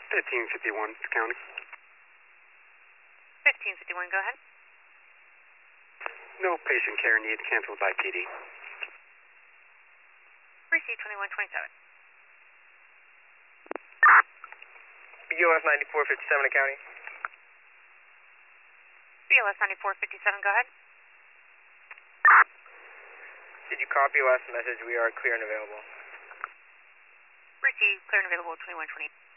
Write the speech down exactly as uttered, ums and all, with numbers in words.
fifteen fifty-one, County. fifteen fifty-one, go ahead. No patient care need, canceled by P D. Receive twenty-one twenty-seven. B O S ninety-four fifty-seven to County. B L S ninety-four fifty-seven, go ahead. Did you copy last message? We are clear and available. Receive clear and available twenty-one twenty.